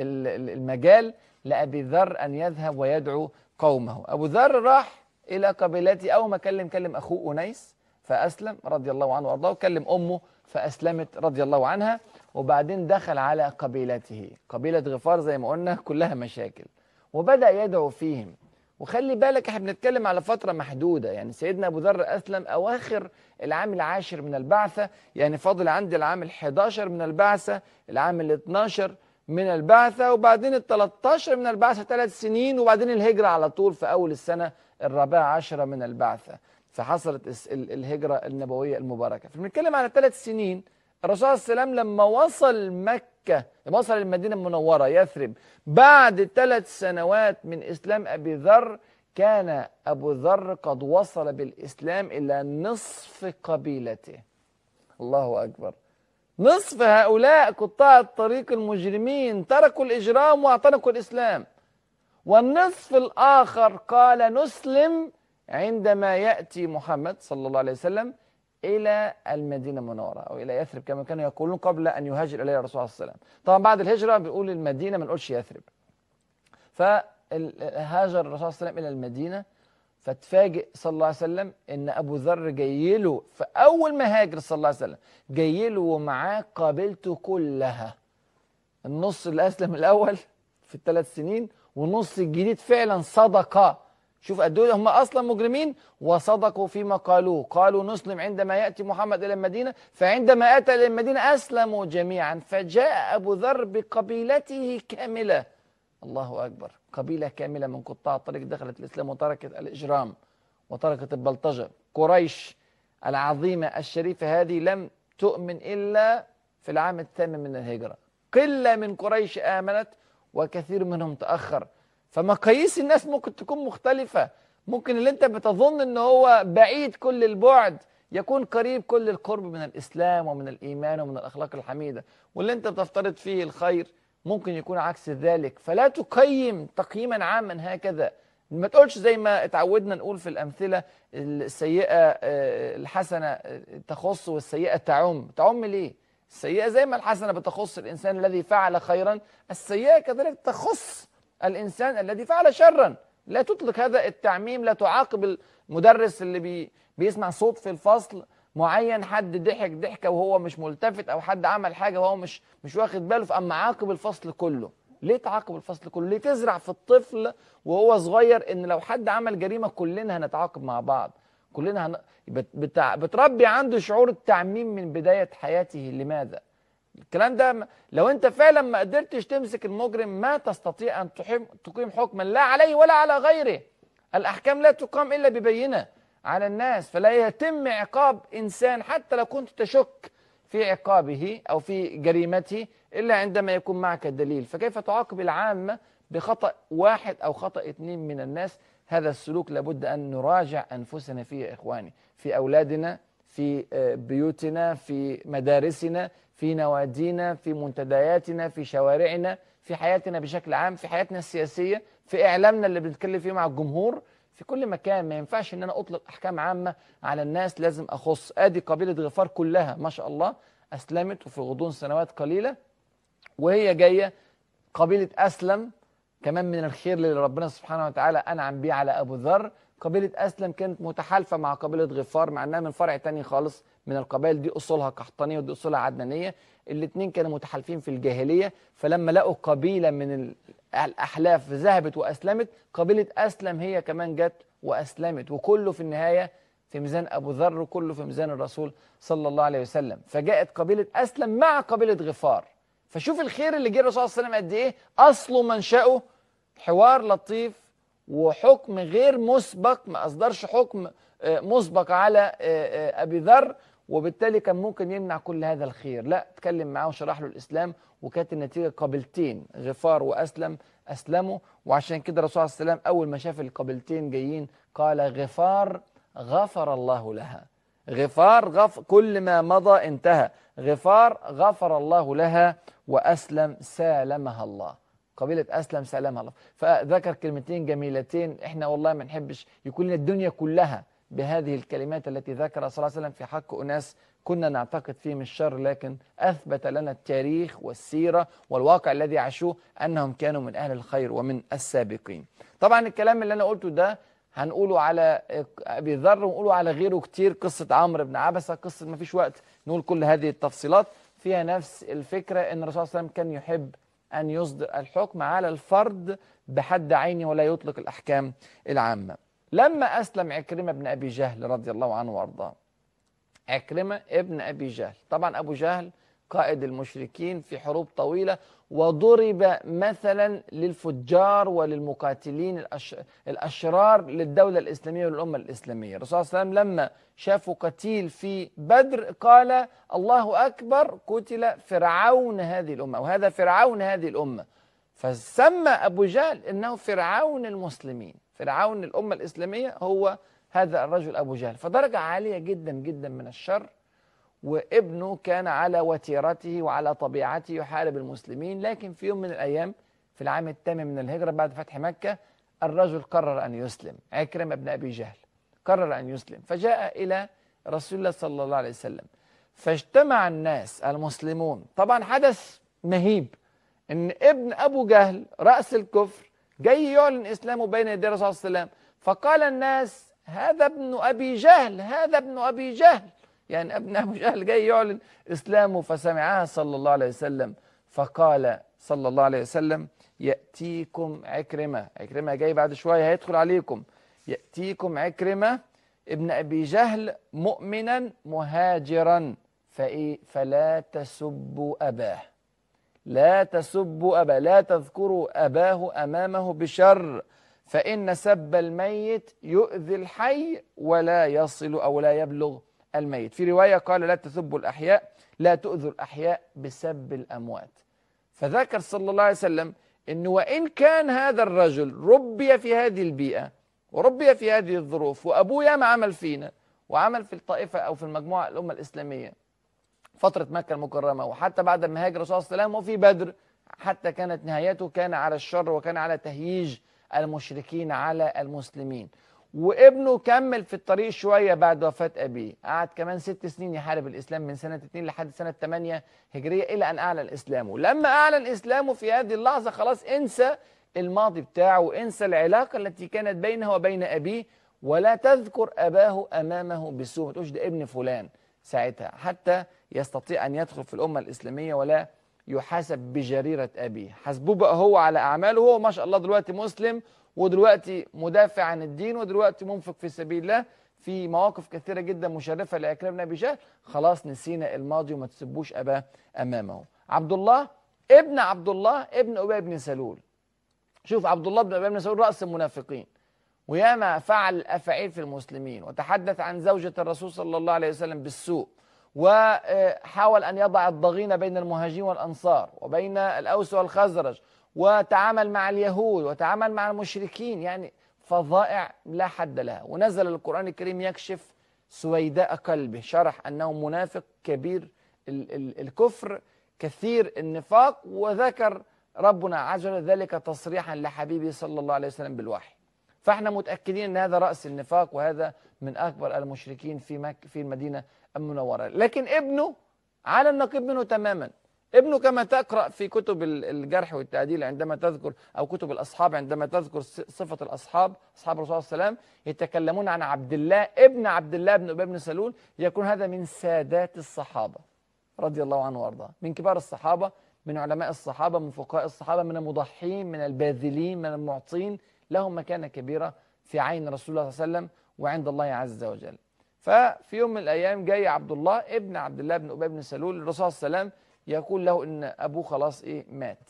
S1: المجال لأبي ذر أن يذهب ويدعو قومه. أبو ذر راح إلى قبيلته، أول ما كلم كلم أخوه أنيس فأسلم رضي الله عنه وأرضاه، وكلم أمه فأسلمت رضي الله عنها، وبعدين دخل على قبيلته. قبيلة غفار زي ما قلنا كلها مشاكل، وبدأ يدعو فيهم. وخلي بالك احنا بنتكلم على فترة محدودة، يعني سيدنا أبو ذر أسلم أواخر العام العاشر من البعثة، يعني فاضل عندي العام الحداشر من البعثة، العام الاثناشر من البعثة، وبعدين التلتاشر من البعثة ثلاث سنين، وبعدين الهجرة على طول في أول السنة الرابعة عشرة من البعثة. فحصلت الهجرة النبوية المباركة. فبنتكلم على ثلاث سنين. الرسول صلى الله عليه وسلم لما وصل مكة، وصل المدينة المنورة يثرب بعد ثلاث سنوات من إسلام أبي ذر، كان أبو ذر قد وصل بالإسلام إلى نصف قبيلته. الله أكبر. نصف هؤلاء قطاع الطريق المجرمين تركوا الإجرام واعتنقوا الإسلام، والنصف الآخر قال نسلم عندما يأتي محمد صلى الله عليه وسلم إلى المدينة المنورة أو إلى يثرب كما كانوا يقولون قبل أن يهاجر إليه الرسول صلى الله عليه وسلم. طبعا بعد الهجرة بيقول المدينة، ما نقولش يثرب. فهاجر الرسول صلى الله عليه وسلم إلى المدينة، فتفاجئ صلى الله عليه وسلم إن أبو ذر جاي له. فأول ما هاجر صلى الله عليه وسلم جاي له ومعاه قابلته كلها، النص اللي أسلم الأول في الثلاث سنين ونص الجديد فعلا صدقة. شوف قد ايه هم اصلا مجرمين وصدقوا فيما قالوه، قالوا نسلم عندما ياتي محمد الى المدينه، فعندما اتى الى المدينه اسلموا جميعا. فجاء ابو ذر بقبيلته كامله. الله اكبر. قبيله كامله من قطاع الطريق دخلت الاسلام وتركت الاجرام وتركت البلطجه. قريش العظيمه الشريفه هذه لم تؤمن الا في العام الثامن من الهجره. قله من قريش امنت وكثير منهم تاخر. فمقاييس الناس ممكن تكون مختلفة. ممكن اللي انت بتظن ان هو بعيد كل البعد يكون قريب كل القرب من الإسلام ومن الإيمان ومن الأخلاق الحميدة، واللي انت بتفترض فيه الخير ممكن يكون عكس ذلك. فلا تقيم تقييما عاما هكذا. ما تقولش زي ما اتعودنا نقول في الأمثلة السيئة الحسنة تخص والسيئة تعم. تعم ليه؟ السيئة زي ما الحسنة بتخص الإنسان الذي فعل خيرا، السيئة كذلك تخص الإنسان الذي فعل شرا. لا تطلق هذا التعميم. لا تعاقب المدرس اللي بي بيسمع صوت في الفصل معين، حد ضحك ضحكة وهو مش ملتفت، أو حد عمل حاجة وهو مش مش واخد باله، فأما عاقب الفصل كله. ليه تعاقب الفصل كله؟ ليه تزرع في الطفل وهو صغير إن لو حد عمل جريمة كلنا هنتعاقب مع بعض، كلنا هن... بتع... بتربي عنده شعور التعميم من بداية حياته. لماذا؟ الكلام ده لو انت فعلا ما قدرتش تمسك المجرم ما تستطيع ان تقيم حكما لا عليه ولا على غيره. الاحكام لا تقام الا ببينه على الناس، فلا يتم عقاب انسان حتى لو كنت تشك في عقابه او في جريمته الا عندما يكون معك الدليل. فكيف تعاقب العامه بخطأ واحد او خطأ اثنين من الناس؟ هذا السلوك لابد ان نراجع انفسنا فيه يا اخواني، في اولادنا، في بيوتنا، في مدارسنا، في نوادينا، في منتدياتنا، في شوارعنا، في حياتنا بشكل عام، في حياتنا السياسية، في إعلامنا اللي بنتكلم فيه مع الجمهور، في كل مكان. ما ينفعش إن أنا أطلق أحكام عامة على الناس، لازم أخص. آدي قبيلة غفار كلها ما شاء الله أسلمت وفي غضون سنوات قليلة، وهي جاية قبيلة أسلم كمان من الخير اللي ربنا سبحانه وتعالى أنعم به على أبو ذر، قبيلة أسلم كانت متحالفة مع قبيلة غفار، مع أنها من فرع تاني خالص من القبائل دي، أصولها قحطانية ودي أصولها عدنانية. الاثنين كانوا متحالفين في الجاهلية، فلما لقوا قبيلة من الأحلاف ذهبت وأسلمت، قبيلة أسلم هي كمان جت وأسلمت، وكله في النهاية في ميزان أبو ذر، وكله في ميزان الرسول صلى الله عليه وسلم. فجاءت قبيلة أسلم مع قبيلة غفار. فشوف الخير اللي جه الرسول صلى الله عليه وسلم قد إيه، أصله منشأه حوار لطيف وحكم غير مسبق، ما أصدرش حكم مسبق على أبي ذر، وبالتالي كان ممكن يمنع كل هذا الخير. لا، اتكلم معاه وشرح له الإسلام، وكانت النتيجة قبيلتين غفار وأسلم أسلموا. وعشان كده الرسول صلى الله عليه وسلم أول ما شاف القبيلتين جايين قال غفار غفر الله لها. غفار غف كل ما مضى انتهى، غفار غفر الله لها، وأسلم سالمها الله. قبيلة أسلم سالمها الله. فذكر كلمتين جميلتين، احنا والله ما نحبش يكون الدنيا كلها بهذه الكلمات التي ذكرها صلى الله عليه وسلم في حق أناس كنا نعتقد فيهم الشر، لكن أثبت لنا التاريخ والسيرة والواقع الذي عاشوه أنهم كانوا من أهل الخير ومن السابقين. طبعا الكلام اللي أنا قلته ده هنقوله على أبي ذر ونقوله على غيره كتير، قصة عمرو بن عبسة، قصة ما فيش وقت نقول كل هذه التفصيلات، فيها نفس الفكرة أن الرسول صلى الله عليه وسلم كان يحب أن يصدر الحكم على الفرد بحد عينه ولا يطلق الأحكام العامة. لما أسلم عكرمة بن أبي جهل رضي الله عنه وأرضاه، عكرمة ابن أبي جهل، طبعا أبو جهل قائد المشركين في حروب طويلة، وضرب مثلا للفجار وللمقاتلين الأشرار للدولة الإسلامية وللأمة الإسلامية. الرسول صلى الله عليه وسلم لما شافوا قتيل في بدر قال الله أكبر، قتل فرعون هذه الأمة، وهذا فرعون هذه الأمة. فسمى أبو جهل إنه فرعون المسلمين، فرعون الأمة الإسلامية هو هذا الرجل أبو جهل. فدرجة عالية جدا جدا من الشر، وابنه كان على وتيرته وعلى طبيعته يحارب المسلمين. لكن في يوم من الأيام في العام الثامن من الهجرة بعد فتح مكة، الرجل قرر أن يسلم، عكرمة بن أبي جهل قرر أن يسلم، فجاء إلى رسول الله صلى الله عليه وسلم، فاجتمع الناس المسلمون. طبعا حدث مهيب إن ابن أبو جهل رأس الكفر جاي يعلن إسلامه بين يدي الرسول صلى الله عليه وسلم، فقال الناس هذا ابن أبي جهل، هذا ابن أبي جهل، يعني ابن أبو جهل جاي يعلن إسلامه. فسمعها صلى الله عليه وسلم، فقال صلى الله عليه وسلم يأتيكم عكرمة، عكرمة جاي بعد شوية هيدخل عليكم، يأتيكم عكرمة ابن أبي جهل مؤمنا مهاجرا فإيه فلا تسبوا أباه، لا تسبوا أباه، لا تذكروا أباه أمامه بشر، فإن سب الميت يؤذي الحي ولا يصل أو لا يبلغ الميت. في رواية قال لا تسبوا الأحياء، لا تؤذوا الأحياء بسب الأموات. فذكر صلى الله عليه وسلم إنه وإن كان هذا الرجل ربي في هذه البيئة وربي في هذه الظروف، وأبوه ياما عمل فينا وعمل في الطائفة أو في المجموعة الأمة الإسلامية فترة مكة المكرمة، وحتى بعد ما هاجر الرسول صلى الله عليه وسلم وفي بدر حتى كانت نهايته كان على الشر وكان على تهييج المشركين على المسلمين. وابنه كمل في الطريق شوية بعد وفاة أبيه، قعد كمان ست سنين يحارب الإسلام من سنة اتنين لحد سنة تمانية هجرية إلى أن أعلن إسلامه. لما أعلن إسلامه في هذه اللحظة خلاص انسى الماضي بتاعه وانسى العلاقة التي كانت بينه وبين أبيه، ولا تذكر أباه أمامه بسوء، ما تقولش ده ابن فلان ساعتها، حتى يستطيع أن يدخل في الأمة الإسلامية ولا يحاسب بجريرة أبيه. حسبوه بقى هو على أعماله، هو ما شاء الله دلوقتي مسلم ودلوقتي مدافع عن الدين ودلوقتي منفق في سبيل الله في مواقف كثيرة جدا مشرفة لعكرمة بن أبي جهل. خلاص نسينا الماضي وما تسبوش أباه أمامه. عبد الله ابن عبد الله ابن أبي بن سلول، شوف عبد الله بن أبي بن سلول رأس المنافقين، وياما فعل أفعيل في المسلمين، وتحدث عن زوجة الرسول صلى الله عليه وسلم بالسوء، وحاول أن يضع الضغينة بين المهاجرين والأنصار وبين الأوس والخزرج، وتعامل مع اليهود وتعامل مع المشركين، يعني فظائع لا حد لها. ونزل القرآن الكريم يكشف سويداء قلبه، شرح أنه منافق كبير ال ال الكفر كثير النفاق، وذكر ربنا عز وجل ذلك تصريحا لحبيبه صلى الله عليه وسلم بالوحي. فاحنا متأكدين أن هذا رأس النفاق وهذا من أكبر المشركين في مكة في المدينة المنورة. لكن ابنه على النقيض منه تماما، ابنه كما تقرأ في كتب الجرح والتعديل عندما تذكر، أو كتب الأصحاب عندما تذكر صفة الأصحاب، أصحاب الرسول صلى الله عليه وسلم، يتكلمون عن عبد الله ابن عبد الله بن أبي بن سلول، يكون هذا من سادات الصحابة رضي الله عنه وارضاه، من كبار الصحابة، من علماء الصحابة، من فقهاء الصحابة، من المضحين، من الباذلين، من المعطين، لهم مكانة كبيرة في عين رسول الله صلى الله عليه وسلم وعند الله عز وجل. ففي يوم من الأيام جاي عبد الله ابن عبد الله بن أبي بن سلول الرسول صلى الله عليه وسلم يقول له إن أبوه خلاص إيه مات،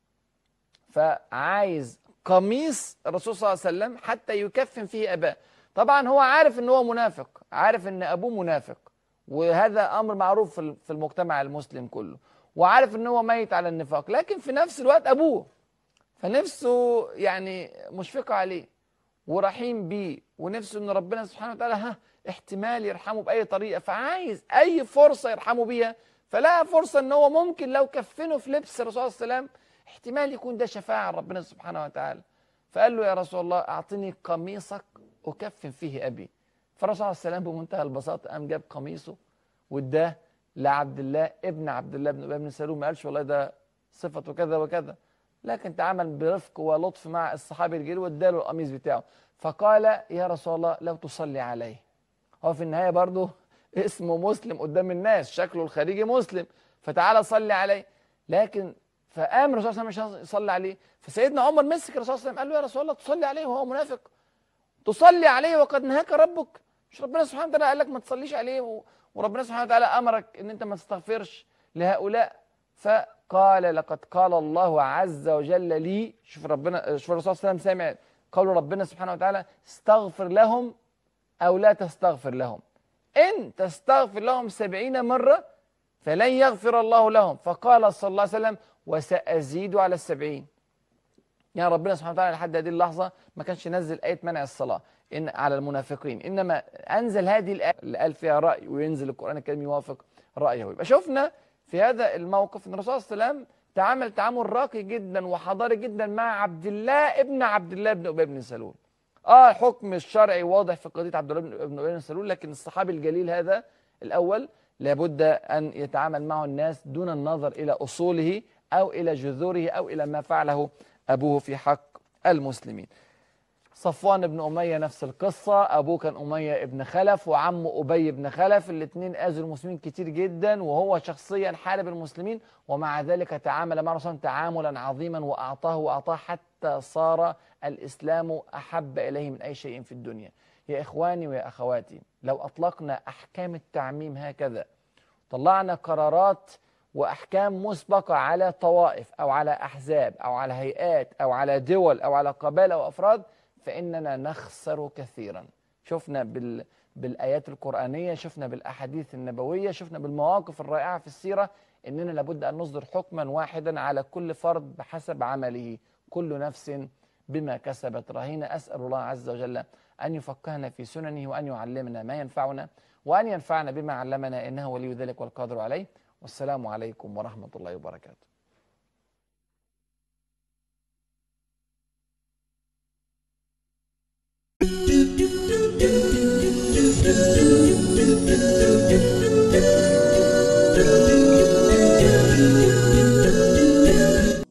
S1: فعايز قميص الرسول صلى الله عليه وسلم حتى يكفن فيه أباه. طبعا هو عارف إن هو منافق، عارف إن أبوه منافق، وهذا أمر معروف في المجتمع المسلم كله، وعارف إن هو ميت على النفاق، لكن في نفس الوقت أبوه، فنفسه يعني مشفقة عليه ورحيم بيه، ونفسه إن ربنا سبحانه وتعالى ها احتمال يرحمه بأي طريقة، فعايز أي فرصة يرحمه بيها. فلقى فرصة إن هو ممكن لو كفنه في لبس الرسول صلى الله عليه وسلم احتمال يكون ده شفاعة ربنا سبحانه وتعالى. فقال له يا رسول الله أعطني قميصك أكفن فيه أبي. فالرسول صلى الله عليه وسلم بمنتهى البساطة قام جاب قميصه واداه لعبد الله ابن عبد الله بن أبي بن سلول. ما قالش والله ده صفته كذا وكذا، لكن تعامل برفق ولطف مع الصحابي الجليل واداله القميص بتاعه. فقال يا رسول الله لو تصلي عليه. هو في النهاية برضه اسمه مسلم قدام الناس، شكله الخارجي مسلم، فتعالى صلي عليه. لكن فقام الرسول صلى الله عليه وسلم مش يصلي عليه، فسيدنا عمر مسك الرسول صلى الله عليه وسلم قال له يا رسول الله تصلي عليه وهو منافق؟ تصلي عليه وقد نهاك ربك؟ مش ربنا سبحانه وتعالى قال لك ما تصليش عليه، وربنا سبحانه وتعالى امرك ان انت ما تستغفرش لهؤلاء؟ فقال لقد قال الله عز وجل لي، شوف ربنا، شوف الرسول صلى الله عليه وسلم سامع قول ربنا سبحانه وتعالى استغفر لهم او لا تستغفر لهم، إن تستغفر لهم سبعين مرة فلن يغفر الله لهم. فقال صلى الله عليه وسلم وسأزيد على السبعين. يعني ربنا سبحانه وتعالى لحد هذه اللحظة ما كانش نزل آية منع الصلاة إن على المنافقين، إنما أنزل هذه الآية اللي قال فيها رأي، وينزل القرآن الكريم يوافق رأيه. يبقى شفنا في هذا الموقف أن الرسول صلى الله عليه وسلم تعامل تعامل راقي جدا وحضاري جدا مع عبد الله ابن عبد الله بن أبي بن سلول. اه الحكم الشرعي واضح في قضيه عبد الله بن ابي بن سلول، لكن الصحابي الجليل هذا الاول لابد ان يتعامل معه الناس دون النظر الى اصوله او الى جذوره او الى ما فعله ابوه في حق المسلمين. صفوان بن اميه نفس القصه، ابوه كان اميه ابن خلف وعمه ابي بن خلف، الاثنين اذوا المسلمين كتير جدا، وهو شخصيا حارب المسلمين، ومع ذلك تعامل مع الرسول تعاملا عظيما واعطاه واعطاه حتى صار الإسلام أحب إليه من أي شيء في الدنيا. يا إخواني ويا أخواتي، لو أطلقنا أحكام التعميم هكذا، طلعنا قرارات وأحكام مسبقة على طوائف أو على أحزاب أو على هيئات أو على دول أو على قبائل أو أفراد، فإننا نخسر كثيرا. شفنا بال بالآيات القرآنية، شفنا بالأحاديث النبوية، شفنا بالمواقف الرائعة في السيرة، إننا لابد أن نصدر حكما واحدا على كل فرد بحسب عمله، كل نفس بما كسبت رهينة. أسأل الله عز وجل أن يفقهنا في سننه وأن يعلمنا ما ينفعنا وأن ينفعنا بما علمنا، إنه ولي ذلك والقادر عليه. والسلام عليكم ورحمة الله وبركاته.